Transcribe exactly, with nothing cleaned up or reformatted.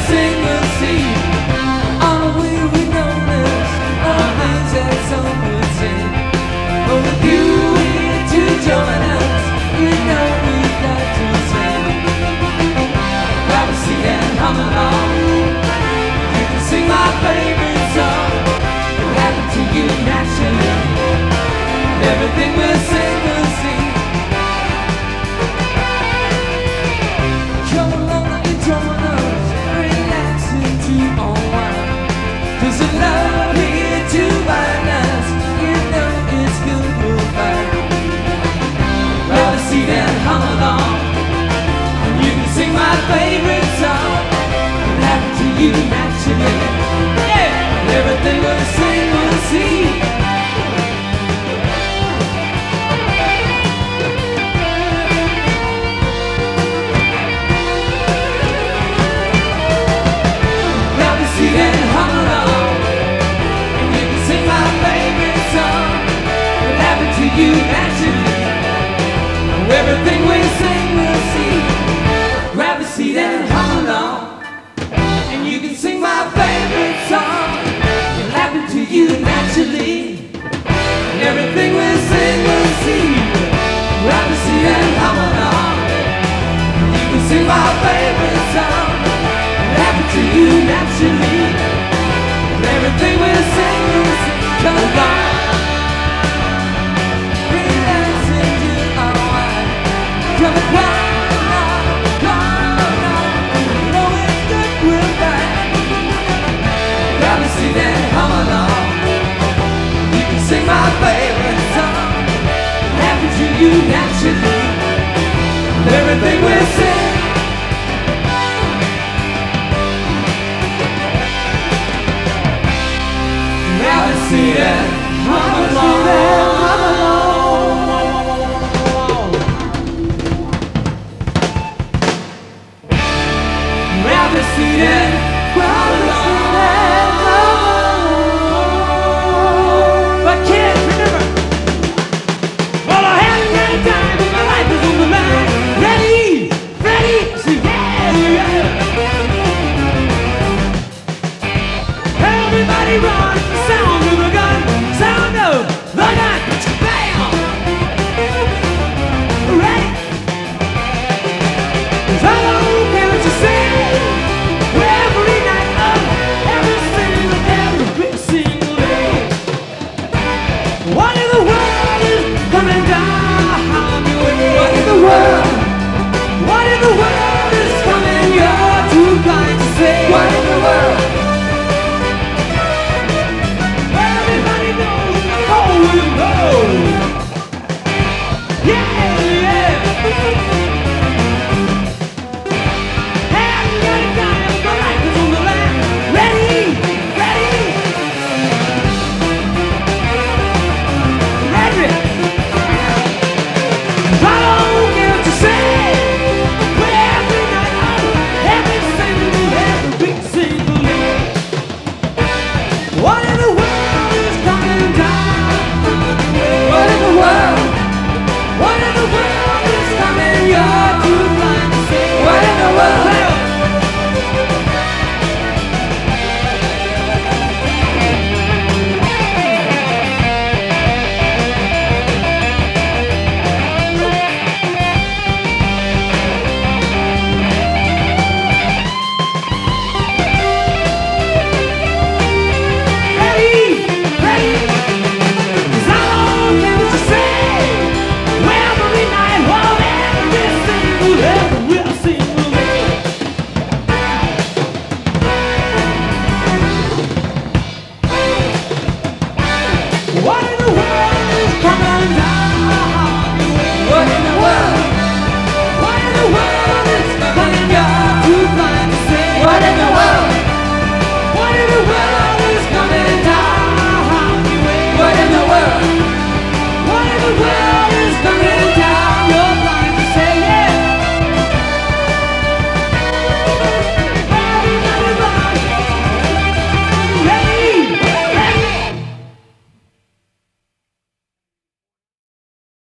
sing, we'll see. All the way we notice all the things that some would say. But with you here to join us, you know we've got to sing. Grab a seat and hum along. You can sing my favorite song. It'll happen to you naturally. Everything we'll sing, we'll see. Come along and join us, relaxing to unwind. There's a love here to bind us. You know it's good for fun. Grab a seat and hum along. And you can sing my favorite song. It'll happen to you naturally. Yeah, everything we'll sing, we'll see. And hum along, and you can sing my favorite song. It'll happen to you naturally. Everything we sing, we'll see. Grab a seat and hum along, and you can sing my favorite song. It'll happen to you naturally. Everything we sing, we'll see. Grab a seat and hum along, and you can sing my favorite song. Happen to you naturally. Everything we'll sing, we'll sing. Come along, relax into our wine. Come along, come along. You know it's good, we're fine. Grab a seat and hum along. You can sing my favorite song. Happen to you naturally. Everything we'll sing. Grab a seat and hum along. Grab a seat and